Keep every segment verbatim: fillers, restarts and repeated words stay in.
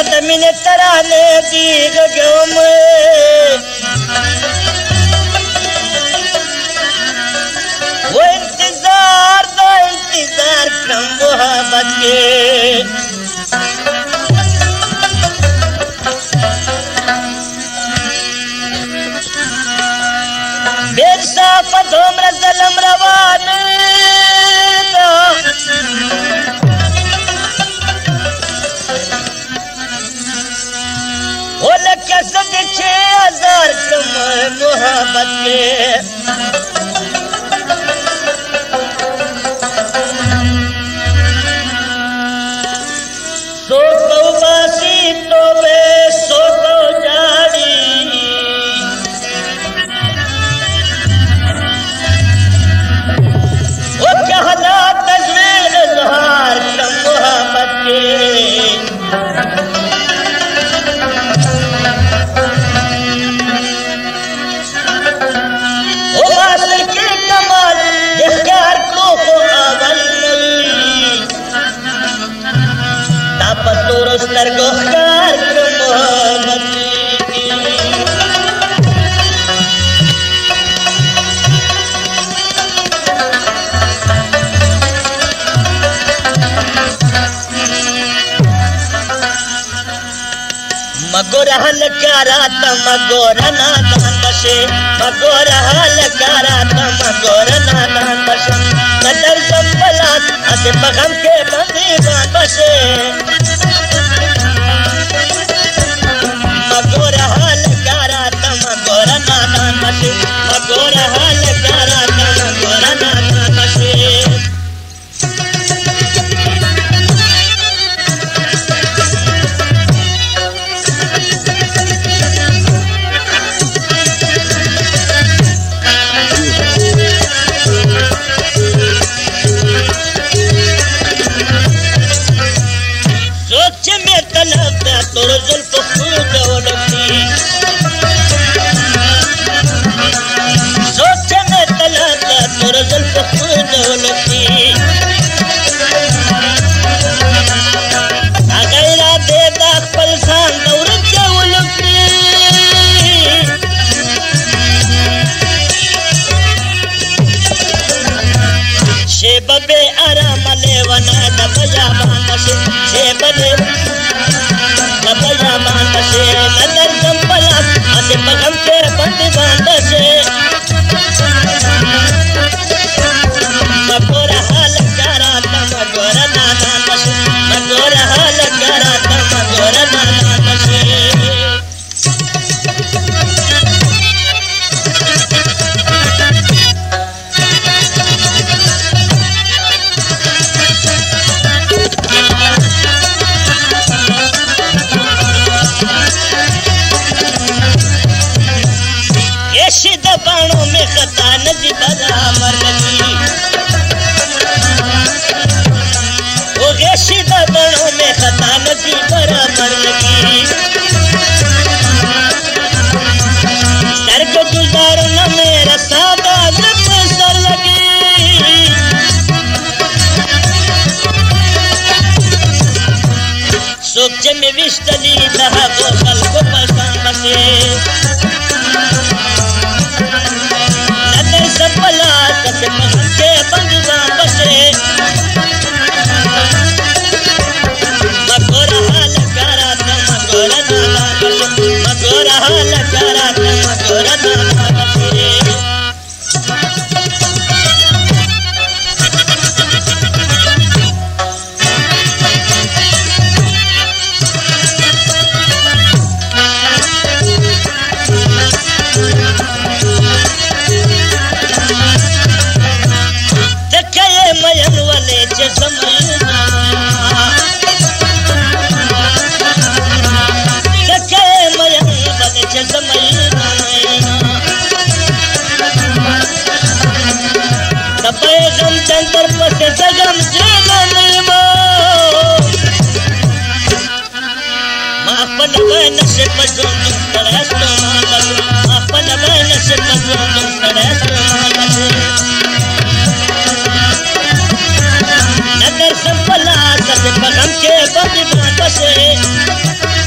दमिने तराने दीग गम वो इंतजार दो इंतजार कम मोहब्बत के बेरसा पधोम रजलम रवान छह हजार कम मोहब्बत के सो कौ बासी तो बे सो कौ जाड़ी वो कहला तस्वीर लोहार कम मोहब्बत के Star gohkar ke Muhammad magora hal karata magora nadan bashe magora hal karata magora nadan bashe kadar zambalat ase bagam ke bandigan bashe magora hal karata magora nadan bashe magora hal karata magora nadan bashe तोर जुल्फ खूब दौलती सोच में तलका तोर जुल्फ खूब दौलती अगैरा दे दाख पलसान दौर जौलती शेबे आराम लेवना दबया बांधे शेबे Nabaya mandashe, nadar zambalat, ase bagam ke bandi bandashe. Magora hal karata, magora nadan bashe. Magora hal karata, magora nadan bashe. बाणों में खता नदी बराबर लगी वो गेशिदा बाणों में खता नदी बराबर लगी सर को गुजारो न मेरा सादा जब सर लगी सोच में विष्टली दहा गोसल को पसंद से सबला कसे के बंदवा बसे मगोरा हाल कराता मगोरा नाला बसे मगोरा हाल कराता मगोरा नाला बसे नगर संपला कसे बगम के बंदी बसे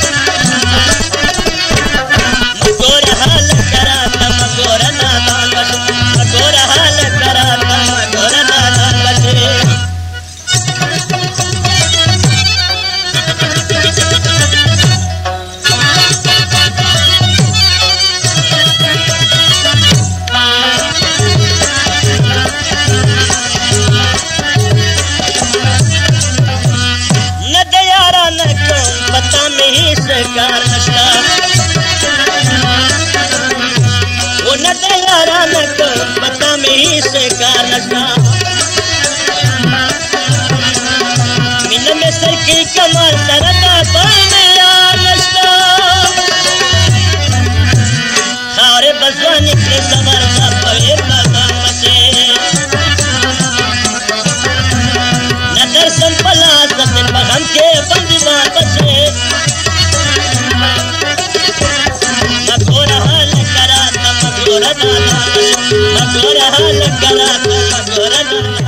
कनक पता में से का नशा मिल में सर की कमर तरदा पर मेरा नशा सारे बसवा निकले सवर का पवे बाबा मचे नगर संपला सते बगम के बंदीवा बचे मगोरा हाल करा तम गोरा दादा मगोरा हाल करा तम गोरा दादा